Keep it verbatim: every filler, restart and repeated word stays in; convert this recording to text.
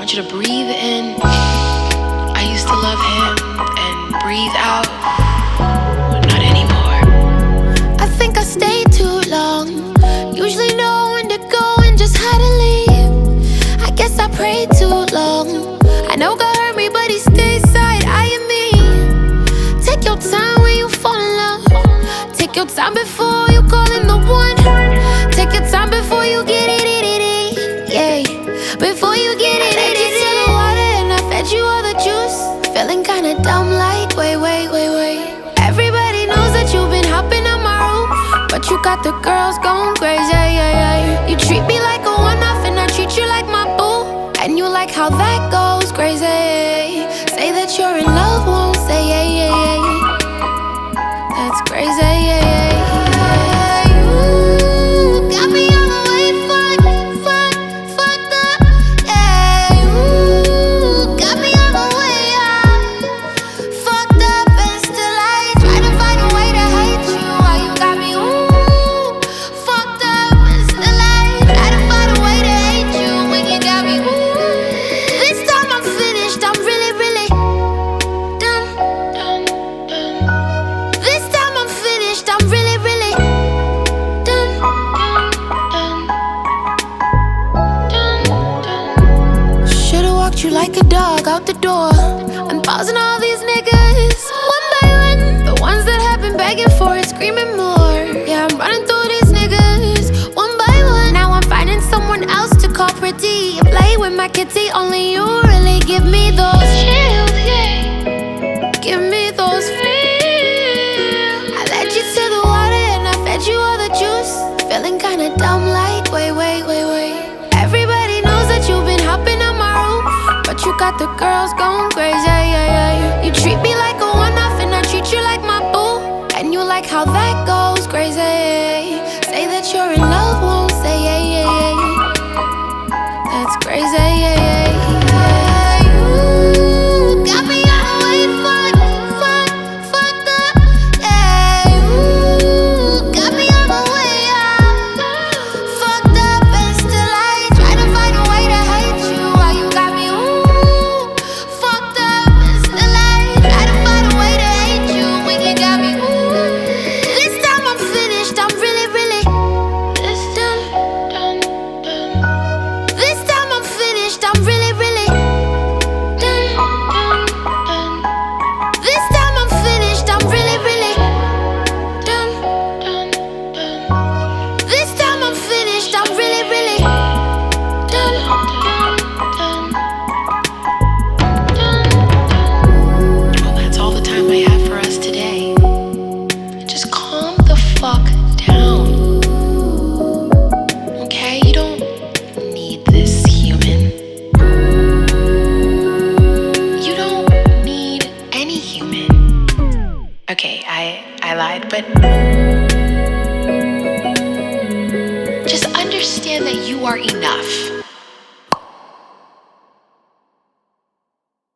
want you to breathe in. I used to love him, and breathe out. Not anymore. I think I stayed too long. Usually know when to go and just how to leave. I guess I prayed too long. I know God hurt me, but he stays side eyeing me. Take your time when you fall in love. Take your time before you call him the one. Take your time before you get it, it, it, it. Yeah, before you get it, it, it, it. To the water and I fed you all the juice. Feeling kinda dumb like, wait, wait, wait, wait. Everybody knows that you've been hopping on my roof, but you got the girls going crazy, yeah, yeah. You treat me like a one-off and I treat you like my boo. And you like how that goes crazy. Say that you're in love, won't say yeah, yeah, yeah. That's crazy, yeah, yeah, yeah. You got me all the way fucked, fucked, fucked up. Yeah, you got me all the way up, fucked up, and still I try to find a way to hate you. Why you got me ooh, fucked up, and still I try to find a way to hate you when you got me ooh. This time I'm finished, I'm really, really done, done, done. This time I'm finished, I'm really, really done, done, done, done, done. Should've walked you like a dog out the door. I'm pausing all these niggas one by one. The ones that have been begging for it, screaming more. Yeah, I'm running through these niggas one by one. Now I'm finding someone else to call pretty. Play with my kitty, only you really give me those chills, yeah. Give me those feels. I led you to the water and I fed you all the juice. Feeling kinda dumb like, wait, wait, wait, wait. Everybody knows that you've been hopping on my roof, but you got the girls going crazy, yeah, yeah, yeah. You treat me like a one-off and I treat you like my boo. And you like how that goes crazy. Say that you're in love, won't say yeah, yeah, yeah. That's crazy, yeah, yeah, yeah. You got me all the way fucked, fucked, fucked up. Yeah, you got me all the way up, fucked up, and still I try to find a way to hate you. Why you got me ooh, fucked up, and still I try to find a way to hate you when you got me ooh. This time I'm finished, I'm really, really this done, done, done. This time I'm finished, I'm really, really done, done, done. This time I'm finished, I'm really, really done, done, done. This time I'm finished, I'm really, really done, done, done, done. Well, that's all the time I have for us today. Just calm the fuck down. Okay? You don't need this human. You don't need any human. Okay, I, I lied, but just understand that you are enough.